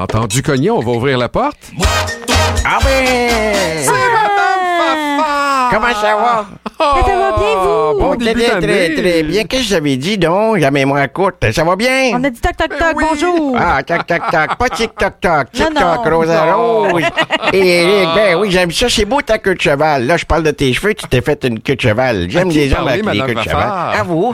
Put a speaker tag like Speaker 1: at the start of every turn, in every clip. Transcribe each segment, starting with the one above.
Speaker 1: entendu cogner, on va ouvrir la porte.
Speaker 2: Ah ben!
Speaker 1: C'est Madame Fafa!
Speaker 2: Comment ça va?
Speaker 3: Ça va bien, vous?
Speaker 1: Bon début d'année.
Speaker 2: Très bien. Qu'est-ce que j'avais dit, donc? La mémoire courte. Ça va bien?
Speaker 3: On a dit toc, toc, toc,
Speaker 1: oui.
Speaker 3: bonjour.
Speaker 2: Ah, toc, toc, toc. Pas tic-toc-toc. Tic-toc,
Speaker 3: non.
Speaker 2: rose à rose. Ben oui, j'aime ça. C'est beau ta queue de cheval. Là, je parle de tes cheveux. Tu t'es fait une queue de cheval. J'aime les hommes avec les
Speaker 1: Madame
Speaker 2: queues de
Speaker 1: Fafa?
Speaker 2: cheval. À vous.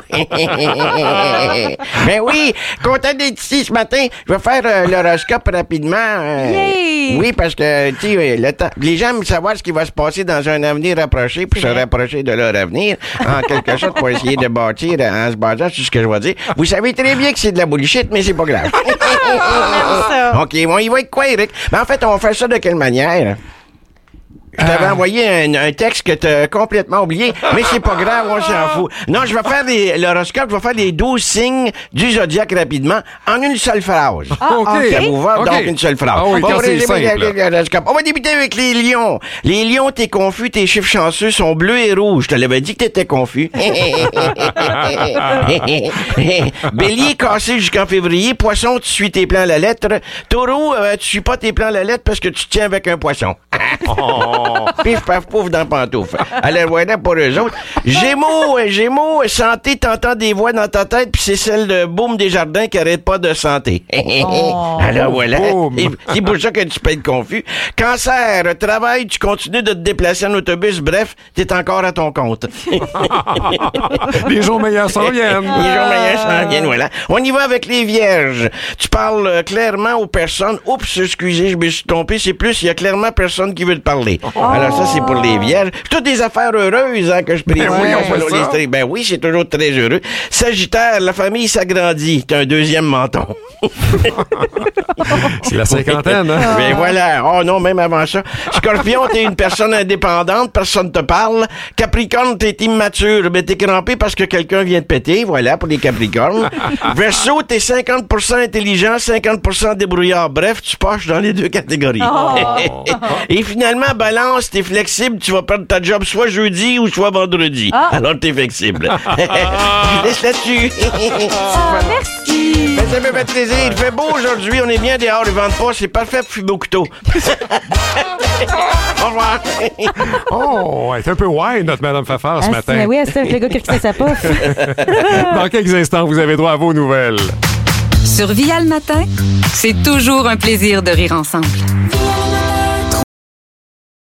Speaker 2: Ben oui, content d'être ici ce matin. Je vais faire l'horoscope rapidement.
Speaker 3: Yay!
Speaker 2: Oui, parce que, tu sais, le temps. Les gens aiment savoir ce qui va se passer dans un avenir rapproché pour se rapprocher de leur avenir, en quelque sorte, pour essayer de bâtir en se basant sur ce que je vais dire. Vous savez très bien que c'est de la bullshit, mais c'est pas grave.
Speaker 3: ça.
Speaker 2: OK, bon, il va être quoi, Eric? Mais en fait, on va faire ça de quelle manière? Je t'avais envoyé un texte que t'as complètement oublié, mais c'est pas grave, on s'en fout. Non, je vais faire l'horoscope, je vais faire les 12 signes du zodiaque rapidement, en une seule phrase.
Speaker 3: Ah,
Speaker 1: OK.
Speaker 3: OK.
Speaker 2: Ça vous va?
Speaker 1: OK.
Speaker 2: Donc, une seule phrase.
Speaker 1: Ah oui,
Speaker 2: On
Speaker 1: quand
Speaker 2: va
Speaker 1: c'est
Speaker 2: résumer
Speaker 1: simple.
Speaker 2: l'horoscope. On va débuter avec les lions. Les lions, t'es confus, tes chiffres chanceux sont bleus et rouges. Je te l'avais dit que t'étais confus. Bélier, cassé jusqu'en février. Poisson, tu suis tes plans à la lettre. Taureau, tu suis pas tes plans à la lettre parce que tu te tiens avec un poisson. Pif, paf, pouf dans pantoufle. Allez, voilà pour eux autres. Gémeaux, santé, t'entends des voix dans ta tête, puis c'est celle de Boum Desjardins qui arrête pas de santé. Alors voilà.
Speaker 1: Boum.
Speaker 2: C'est pour ça que tu peux être confus. Cancer, travail, tu continues de te déplacer en autobus, bref, t'es encore à ton compte.
Speaker 1: Les jours meilleurs s'en viennent.
Speaker 2: Les jours meilleurs s'en viennent, voilà. On y va avec les vierges. Tu parles clairement aux personnes. Oups, excusez, je me suis trompé. C'est plus, il y a clairement personne qui veut te parler. Alors ça, c'est pour les vierges. Toutes des affaires heureuses, hein, que je prévois.
Speaker 1: Ben oui, on fait ça.
Speaker 2: Ben oui, c'est toujours très heureux. Sagittaire, la famille s'agrandit. T'as un deuxième menton.
Speaker 1: C'est la cinquantaine, hein?
Speaker 2: Ben voilà. Oh non, même avant ça. Scorpion, t'es une personne indépendante, personne te parle. Capricorne, t'es immature. Ben t'es crampé parce que quelqu'un vient de péter. Voilà, pour les Capricornes. Verseau, t'es 50% intelligent, 50% débrouillard. Bref, tu poches dans les deux catégories. Et finalement, Balance, t'es flexible, tu vas perdre ta job soit jeudi ou soit vendredi. Alors t'es flexible. Je laisse là-dessus.
Speaker 3: Merci.
Speaker 2: Ben, ça me fait plaisir. Il fait beau aujourd'hui. On est bien dehors. Ils vendent pas. C'est parfait pour fumer au couteau. Au revoir.
Speaker 1: Oh, elle est un peu wide, notre Madame Fafa, ce matin.
Speaker 3: Oui, c'est avec le gars qui fait sa pof.
Speaker 1: Dans quelques instants, vous avez droit à vos nouvelles.
Speaker 4: Sur Via le matin, c'est toujours un plaisir de rire ensemble.